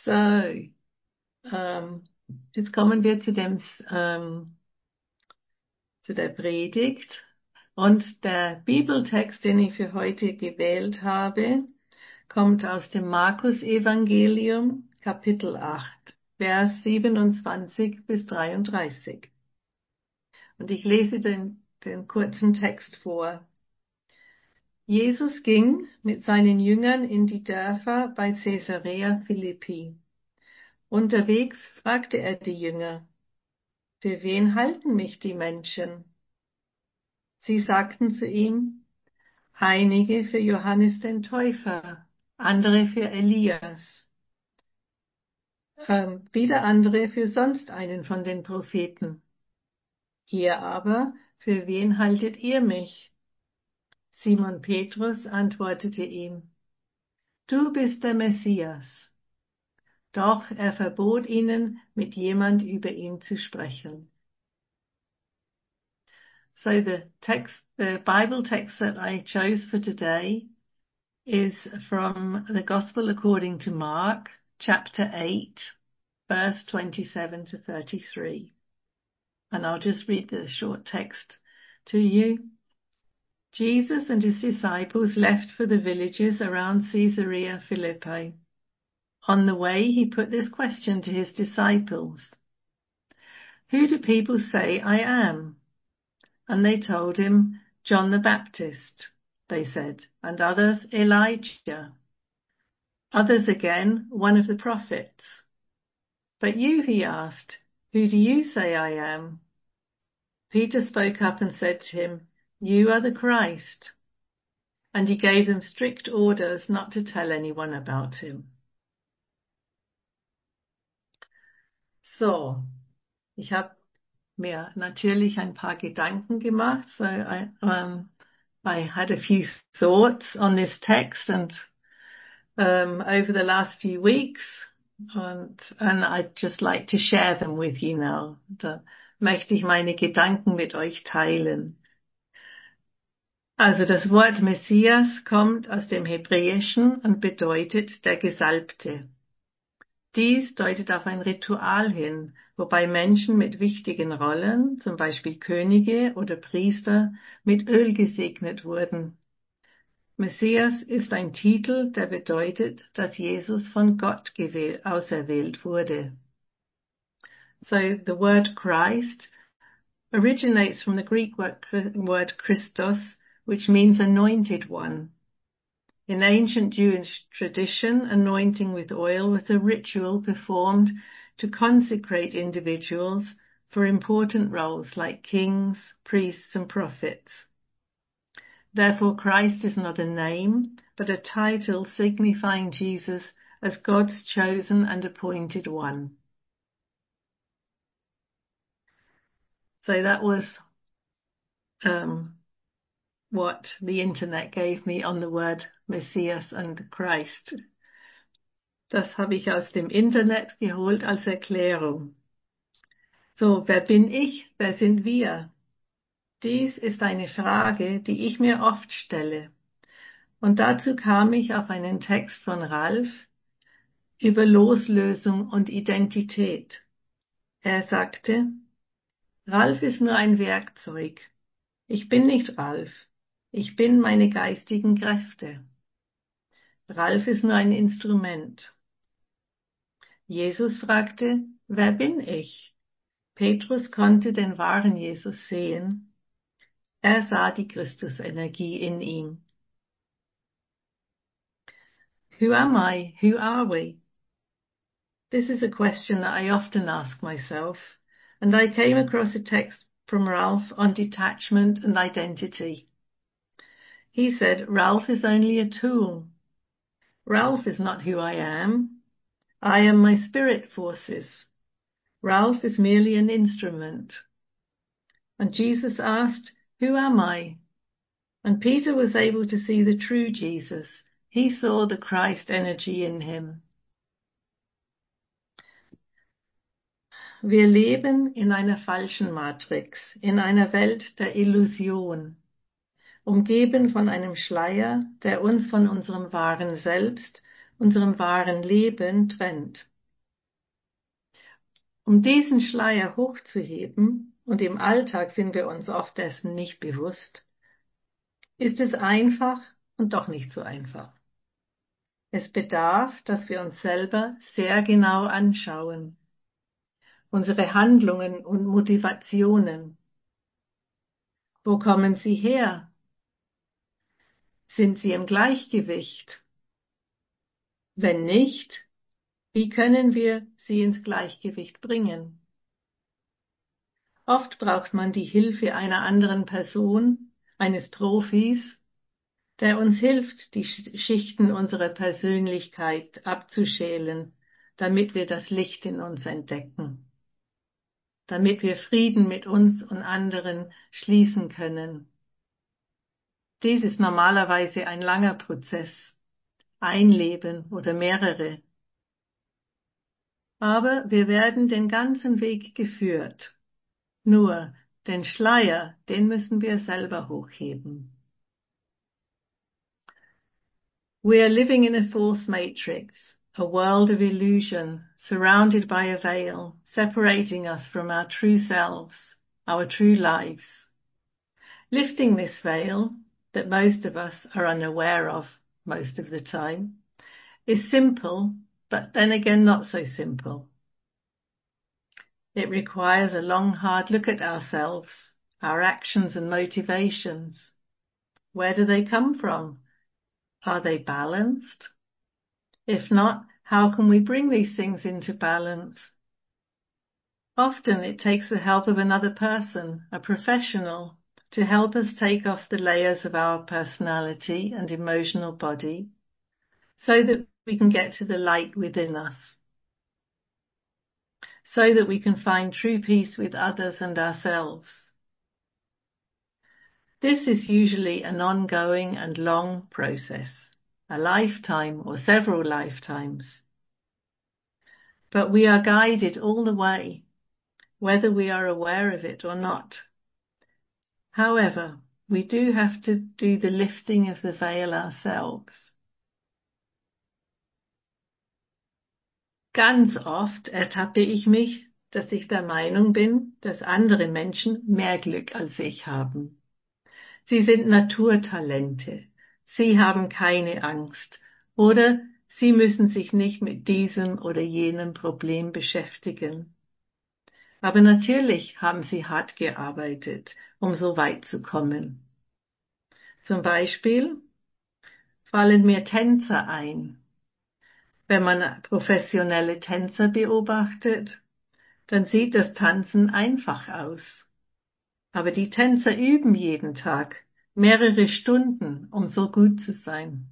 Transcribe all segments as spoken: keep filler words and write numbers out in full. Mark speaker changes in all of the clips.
Speaker 1: So, ähm, jetzt kommen wir zu dem, ähm, zu der Predigt. Und der Bibeltext, den ich für heute gewählt habe, kommt aus dem Markus-Evangelium, Kapitel acht, Vers siebenundzwanzig bis dreiunddreißig. Und ich lese den, den kurzen Text vor. Jesus ging mit seinen Jüngern in die Dörfer bei Caesarea Philippi. Unterwegs fragte er die Jünger: Für wen halten mich die Menschen? Sie sagten zu ihm: Einige für Johannes den Täufer, andere für Elias, ähm, wieder andere für sonst einen von den Propheten. Ihr aber, für wen haltet ihr mich? Simon Petrus antwortete ihm: Du bist der Messias. Doch er verbot ihnen, mit jemand über ihn zu sprechen. So the text, the Bible text that I chose for today is from the Gospel according to Mark, chapter eight, verse twenty-seven to thirty-three. And I'll just read the short text to you. Jesus and his disciples left for the villages around Caesarea Philippi. On the way, he put this question to his disciples: Who do people say I am? And they told him, John the Baptist, they said, and others, Elijah. Others again, one of the prophets. But you, he asked, who do you say I am? Peter spoke up and said to him, You are the Christ. And he gave them strict orders not to tell anyone about him. So, ich habe mir natürlich ein paar Gedanken gemacht. So I, um, I had a few thoughts on this text and um, over the last few weeks, and, and I'd just like to share them with you now. Da möchte ich meine Gedanken mit euch teilen. Also das Wort Messias kommt aus dem Hebräischen und bedeutet der Gesalbte. Dies deutet auf ein Ritual hin, wobei Menschen mit wichtigen Rollen, zum Beispiel Könige oder Priester, mit Öl gesegnet wurden. Messias ist ein Titel, der bedeutet, dass Jesus von Gott auserwählt wurde. So the word Christ originates from the Greek word Christos, which means anointed one. In ancient Jewish tradition, anointing with oil was a ritual performed to consecrate individuals for important roles like kings, priests, and prophets. Therefore, Christ is not a name, but a title signifying Jesus as God's chosen and appointed one. So that was um, what the internet gave me on the word Messias and Christ. Das habe ich aus dem Internet geholt als Erklärung. So, wer bin ich? Wer sind wir? Dies ist eine Frage, die ich mir oft stelle. Und dazu kam ich auf einen Text von Ralf über Loslösung und Identität. Er sagte: Ralf ist nur ein Werkzeug. Ich bin nicht Ralf. Ich bin meine geistigen Kräfte. Ralf ist nur ein Instrument. Jesus fragte: Wer bin ich? Petrus konnte den wahren Jesus sehen. Er sah die Christusenergie in ihm. Who am I? Who are we? This is a question that I often ask myself, and I came across a text from Ralph on detachment and identity. He said, Ralph is only a tool. Ralph is not who I am. I am my spirit forces. Ralph is merely an instrument. And Jesus asked, Who am I? And Peter was able to see the true Jesus. He saw the Christ energy in him. Wir leben in einer falschen Matrix, in einer Welt der Illusion, umgeben von einem Schleier, der uns von unserem wahren Selbst, unserem wahren Leben trennt. Um diesen Schleier hochzuheben, und im Alltag sind wir uns oft dessen nicht bewusst, ist es einfach und doch nicht so einfach. Es bedarf, dass wir uns selber sehr genau anschauen, unsere Handlungen und Motivationen. Wo kommen sie her? Sind sie im Gleichgewicht? Wenn nicht, wie können wir sie ins Gleichgewicht bringen? Oft braucht man die Hilfe einer anderen Person, eines Profis, der uns hilft, die Schichten unserer Persönlichkeit abzuschälen, damit wir das Licht in uns entdecken, damit wir Frieden mit uns und anderen schließen können. Dies ist normalerweise ein langer Prozess, ein Leben oder mehrere. Aber wir werden den ganzen Weg geführt. Nur den Schleier, den müssen wir selber hochheben. We are living in a false matrix, a world of illusion, surrounded by a veil, separating us from our true selves, our true lives. Lifting this veil, that most of us are unaware of most of the time, is simple, but then again not so simple. It requires a long, hard look at ourselves, our actions and motivations. Where do they come from? Are they balanced? If not, how can we bring these things into balance? Often it takes the help of another person, a professional, to help us take off the layers of our personality and emotional body so that we can get to the light within us, so that we can find true peace with others and ourselves. This is usually an ongoing and long process, a lifetime or several lifetimes. But we are guided all the way, whether we are aware of it or not. However, we do have to do the lifting of the veil ourselves. Ganz oft ertappe ich mich, dass ich der Meinung bin, dass andere Menschen mehr Glück als ich haben. Sie sind Naturtalente. Sie haben keine Angst. Oder sie müssen sich nicht mit diesem oder jenem Problem beschäftigen. Aber natürlich haben sie hart gearbeitet, um so weit zu kommen. Zum Beispiel fallen mir Tänzer ein. Wenn man professionelle Tänzer beobachtet, dann sieht das Tanzen einfach aus. Aber die Tänzer üben jeden Tag, mehrere Stunden, um so gut zu sein.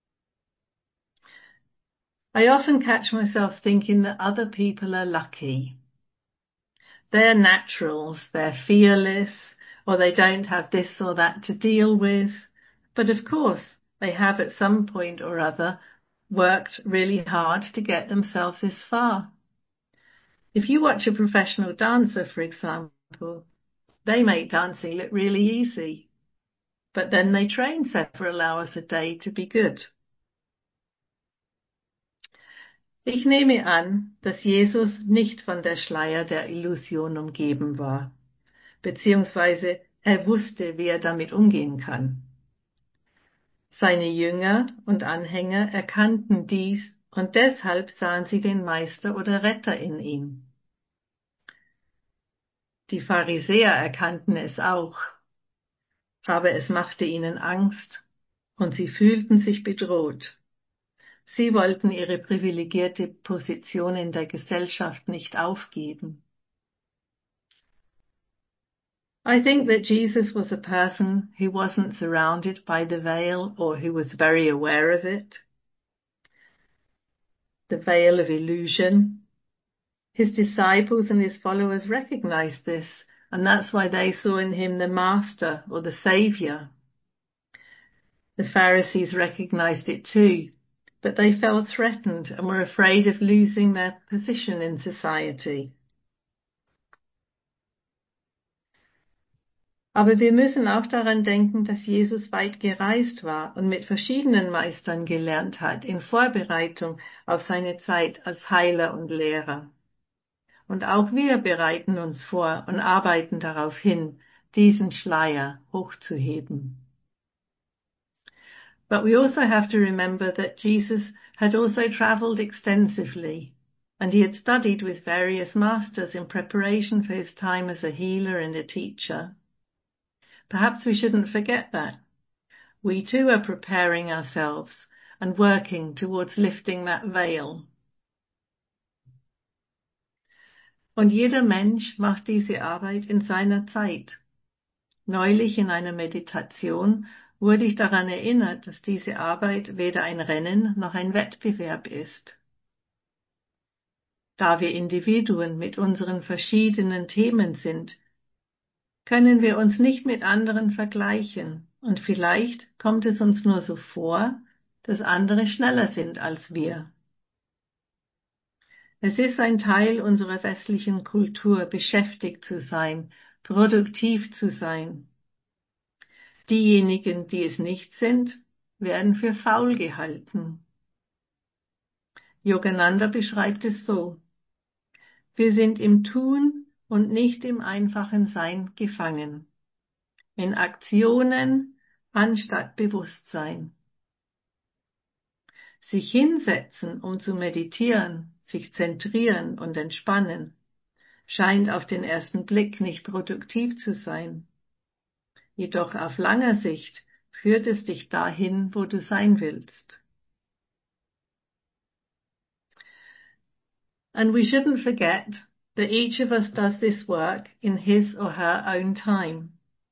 Speaker 1: I often catch myself thinking that other people are lucky. They're naturals, they're fearless, or they don't have this or that to deal with. But of course, they have at some point or other worked really hard to get themselves this far. If you watch a professional dancer, for example, they make dancing look really easy, but then they train several hours a day to be good. Ich nehme an, dass Jesus nicht von der Schleier der Illusion umgeben war, beziehungsweise er wusste, wie er damit umgehen kann. Seine Jünger und Anhänger erkannten dies und deshalb sahen sie den Meister oder Retter in ihm. Die Pharisäer erkannten es auch, aber es machte ihnen Angst und sie fühlten sich bedroht. Sie wollten ihre privilegierte Position in der Gesellschaft nicht aufgeben. I think that Jesus was a person who wasn't surrounded by the veil or who was very aware of it. The veil of illusion. His disciples and his followers recognized this, and that's why they saw in him the master or the savior. The Pharisees recognized it too, but they felt threatened and were afraid of losing their position in society. Aber wir müssen auch daran denken, dass Jesus weit gereist war und mit verschiedenen Meistern gelernt hat in Vorbereitung auf seine Zeit als Heiler und Lehrer. Und auch wir bereiten uns vor und arbeiten darauf hin, diesen Schleier hochzuheben. But we also have to remember that Jesus had also travelled extensively, and he had studied with various masters in preparation for his time as a healer and a teacher. Perhaps we shouldn't forget that. We too are preparing ourselves and working towards lifting that veil. Und jeder Mensch macht diese Arbeit in seiner Zeit. Neulich in einer Meditation wurde ich daran erinnert, dass diese Arbeit weder ein Rennen noch ein Wettbewerb ist. Da wir Individuen mit unseren verschiedenen Themen sind, können wir uns nicht mit anderen vergleichen, und vielleicht kommt es uns nur so vor, dass andere schneller sind als wir. Es ist ein Teil unserer westlichen Kultur, beschäftigt zu sein, produktiv zu sein. Diejenigen, die es nicht sind, werden für faul gehalten. Yogananda beschreibt es so: Wir sind im Tun und nicht im einfachen Sein gefangen, in Aktionen anstatt Bewusstsein. Sich hinsetzen, um zu meditieren, sich zentrieren und entspannen, scheint auf den ersten Blick nicht produktiv zu sein. Jedoch auf langer Sicht führt es dich dahin, wo du sein willst. And we shouldn't forget that each of us does this work in his or her own time.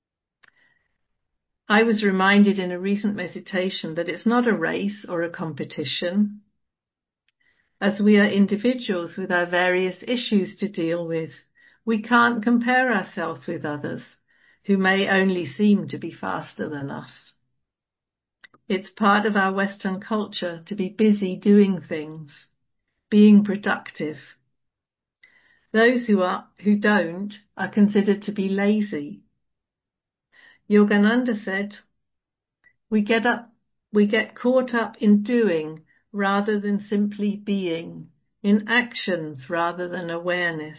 Speaker 1: I was reminded in a recent meditation that it's not a race or a competition. As we are individuals with our various issues to deal with, we can't compare ourselves with others who may only seem to be faster than us. It's part of our Western culture to be busy doing things, being productive. Those who are, who don't are considered to be lazy. Yogananda said, we get up, we get caught up in doing rather than simply being, in actions rather than awareness.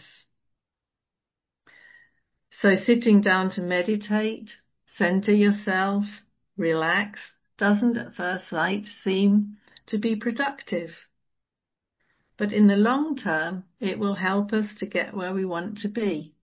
Speaker 1: So sitting down to meditate, center yourself, relax, doesn't at first sight seem to be productive. But in the long term, it will help us to get where we want to be.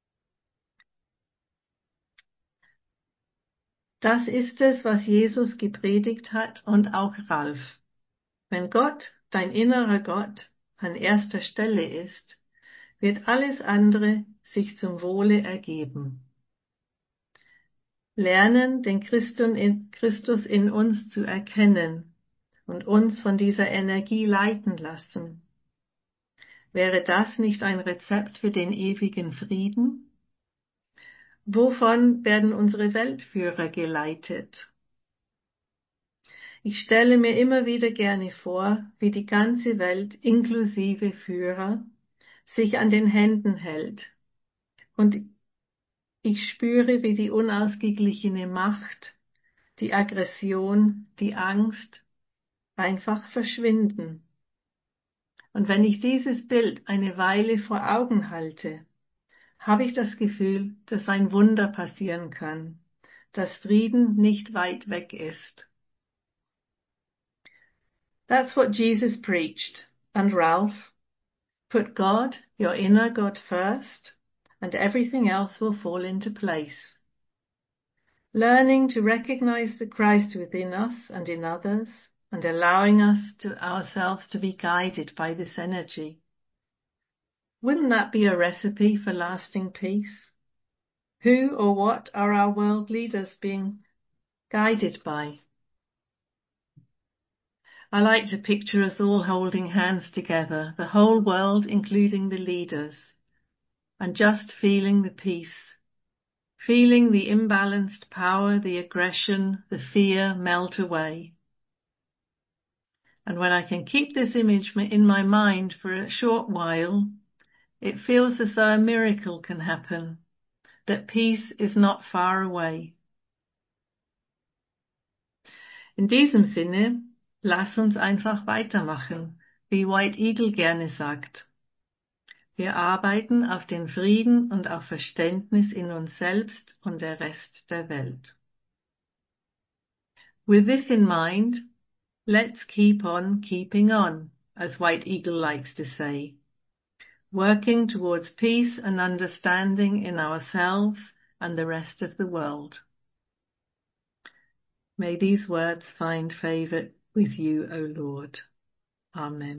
Speaker 1: Das ist es, was Jesus gepredigt hat und auch Ralf. Wenn Gott, dein innerer Gott, an erster Stelle ist, wird alles andere sich zum Wohle ergeben. Lernen, den Christus in uns zu erkennen und uns von dieser Energie leiten lassen. Wäre das nicht ein Rezept für den ewigen Frieden? Wovon werden unsere Weltführer geleitet? Ich stelle mir immer wieder gerne vor, wie die ganze Welt inklusive Führer sich an den Händen hält, und ich spüre, wie die unausgeglichene Macht, die Aggression, die Angst einfach verschwinden. Und wenn ich dieses Bild eine Weile vor Augen halte, habe ich das Gefühl, dass ein Wunder passieren kann, dass Frieden nicht weit weg ist. That's what Jesus preached. And Ralph, put God, your inner God first, and everything else will fall into place. Learning to recognize the Christ within us and in others, and allowing us to ourselves to be guided by this energy. Wouldn't that be a recipe for lasting peace? Who or what are our world leaders being guided by? I like to picture us all holding hands together, the whole world, including the leaders, and just feeling the peace, feeling the imbalanced power, the aggression, the fear melt away. And when I can keep this image in my mind for a short while, it feels as though a miracle can happen, that peace is not far away. In diesem Sinne, lass uns einfach weitermachen, wie White Eagle gerne sagt. Wir arbeiten auf den Frieden und auf Verständnis in uns selbst und der Rest der Welt. With this in mind, let's keep on keeping on, as White Eagle likes to say, working towards peace and understanding in ourselves and the rest of the world. May these words find favour with you, O Lord. Amen.